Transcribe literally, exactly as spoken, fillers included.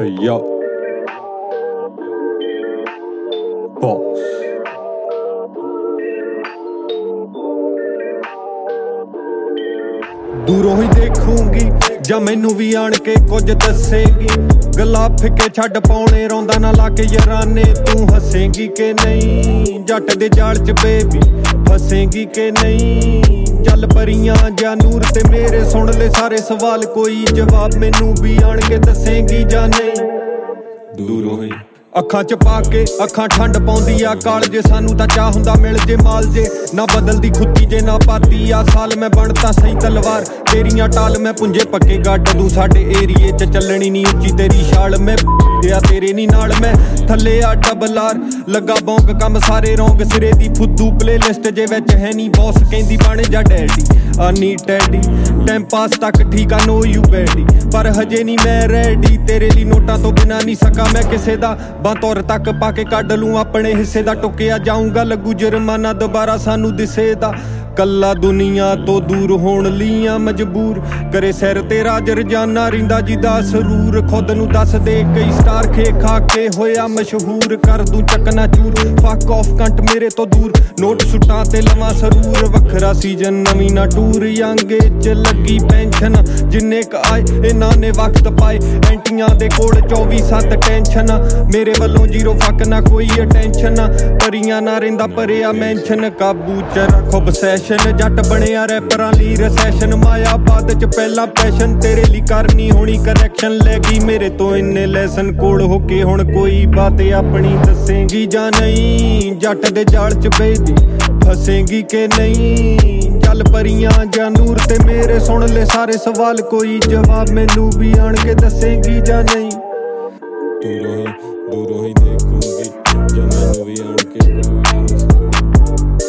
Hey yo, boss. ਦੂਰੋਂ ਹੀ ਦੇਖੂੰਗੀ ਜਾਂ ਮੈਨੂੰ ਵੀ ਆਣ ਕੇ ਕੁਝ ਦੱਸੇਗੀ। ਗੱਲਾਂ ਫਿੱਕੇ ਛੱਡ ਪਾਉਣੇ ਰੋਂਦਾ ਨਾ ਲਾ ਕੇ ਯਾਰਾਨੇ। ਤੂੰ ਹੱਸੇਂਗੀ ਕਿ ਨਹੀਂ ਜੱਟ ਦੇ ਜਾਲ ਚ ਬੇਬੀ, ਫਸੇਂਗੀ ਕਿ ਨਹੀਂ। ਚੱਲ ਪਰੀਆਂ ਜਾਂ ਨੂਰ ਤੇ ਮੇਰੇ ਸੁਣ ਲੈ ਸਾਰੇ ਸਵਾਲ, ਕੋਈ ਜਵਾਬ ਮੈਨੂੰ ਵੀ ਆਣ ਕੇ ਦੱਸੇਂਗੀ ਜਾਂ ਨਹੀਂ। ਦੂਰੋਂ ਹੀ ਅੱਖਾਂ ਚ ਪਾ ਕੇ ਅੱਖਾਂ ਠੰਡ ਪਾਉਂਦੀ ਆ ਕਾਲ ਜੇ, ਸਾਨੂੰ ਤਾਂ ਚਾਹ ਹੁੰਦਾ ਮਿਲ ਜੇ ਮਾਲ ਜੇ। ਨਾ ਬਦਲਦੀ ਖੁੱਤੀ ਜੇ ਨਾ ਪਾਤੀ ਆ ਸਾਲ, ਮੈਂ ਬਣਤਾ ਸਹੀ ਤਲਵਾਰ ਤੇਰੀਆਂ ਟਾਲ। ਮੈਂ ਪੁੰਜੇ ਪੱਕੇ ਗੱਡ ਦੂੰ ਸਾਡੇ ਏਰੀਏ ਚ, ਚੱਲਣੀ ਨੀ ਉੱਚੀ ਤੇਰੀ ਛਾਲ। ਮੈਂ ਆ ਤੇਰੇ ਨੀ ਨਾਲ ਮੈਂ ਥੱਲੇ ਆ ਡਬਲ ਆਰ, ਲੱਗਾ ਬੌਂਕ ਕੰਮ ਸਾਰੇ ਰੌਂਗ ਸਿਰੇ ਦੀ ਫੁੱਦੂ ਪਲੇਲਿਸਟ ਜੇ ਵਿੱਚ ਹੈ ਨੀ। ਬੌਸ ਕਹਿੰਦੀ ਬਣ ਜਾ ਡੈਡੀ ਆ ਨੀ ਟੈਡੀ, ਟਾਈਮ ਪਾਸ ਤੱਕ ਠੀਕ ਆ ਨੋ ਯੂ ਬੈਡੀ, ਪਰ ਹਜੇ ਨੀ ਮੈਂ ਰੈਡੀ। ਤੇਰੇ ਲਈ ਨੋਟਾਂ ਤੋਂ ਬਿਨਾ ਨੀ ਸਕਾ ਮੈਂ ਕਿਸੇ ਦਾ, ਬਾਂ ਤੁਰ ਤੱਕ ਪਾ ਕੇ ਕੱਢ ਲੂੰ ਆਪਣੇ ਹਿੱਸੇ ਦਾ। ਟੁੱਕਿਆ ਜਾਊਂਗਾ ਲੱਗੂ ਜੁਰਮਾਨਾ ਦੁਬਾਰਾ ਸਾਨੂੰ ਦਿਸੇ ਦਾ। ਕੱਲਾ ਦੁਨੀਆ ਤੋਂ ਦੂਰ ਹੋਣ ਲਈ ਆ ਮਜਬੂਰ, ਕਰੇ ਸਿਰ ਤੇ ਰਾਜ ਰਜਾਨਾ ਰਿੰਦਾ ਜਿਹਦਾ ਸਰੂਰ। ਖੁਦ ਨੂੰ ਦੱਸ ਦੇ ਕਈ ਸਟਾਰ ਖੇ ਖਾ ਕੇ ਹੋਇਆ ਮਸ਼ਹੂਰ, ਕਰ ਦੂੰ ਚੱਕਣਾ ਚੂਰ ਫੱਕ ਆਫ ਕੰਟ ਮੇਰੇ ਤੋਂ ਦੂਰ। ਨੋਟ ਸੁੱਟਾਂ ਤੇ ਲਵਾਂ ਸਰੂਰ, ਵੱਖਰਾ ਸੀਜ਼ਨ ਨਵੀਂ ਨਾ ਟੂਰ। ਯੰਗ ਏਜ ਲੱਗੀ ਪੈਨਸ਼ਨ ਜਿੰਨੇ ਕ ਆਏ ਇਹਨਾਂ ਨੇ ਵਕਤ ਪਾਏ, ਐਂਟੀਆਂ ਦੇ ਕੋਲ ਚੌਵੀ ਸੱਤ ਟੈਨਸ਼ਨ। ਮੇਰੇ ਵੱਲੋਂ ਜੀਰੋ ਫੱਕ ਨਾ ਕੋਈ ਅਟੈਂਸ਼ਨ, ਪਰੀਆਂ ਨਾ ਰਹਿੰਦਾ ਪਰਿਆ ਮੈਂਸ਼ਨ। ਕਾਬੂ ਚ ਰੱਖੋ ਬਸੈਸ਼ਨ, ਜੱਟ ਬਣਿਆ ਰੈਪਰਾਂ ਲਈ ਰਸੈਸ਼ਨ। ਮਾਇਆ ਬਾਦ ਚ ਪਹਿਲਾਂ ਪੈਸ਼ਨ, ਤੇਰੇ ਲਈ ਕਰਨੀ ਹੋਣੀ ਕਰੈਕਸ਼ਨ। ਲੈ ਗਈ ਮੇਰੇ ਤੋਂ ਇੰਨੇ ਲੈਸਨ, ਕੋਲ ਹੋ ਕੇ ਹੁਣ ਕੋਈ ਬਾਤ ਆਪਣੀ ਦੱਸੇਂਗੀ ਜਾਂ ਨਹੀਂ। ਜੱਟ ਦੇ ਜਾਲ ਚ ਬੇਦੀ ਫਸੇਂਗੀ ਕਿ ਨਹੀਂ। ਚੱਲ ਪਰੀਆਂ ਜਾਂ ਨੂਰ ਤੇ ਮੇਰੇ ਸੁਣ ਲੈ ਸਾਰੇ ਸਵਾਲ, ਕੋਈ ਜਵਾਬ ਮੈਨੂੰ ਵੀ ਆਣ ਕੇ ਦੱਸੇਂਗੀ ਜਾਂ ਨਹੀਂ। ਦੂਰੋਂ ਹੀ ਦੂਰੋਂ ਹੀ ਦੇਖੂੰਗੀ ਜਾਂ ਮੈਨੂੰ ਵੀ ਆਣ ਕੇ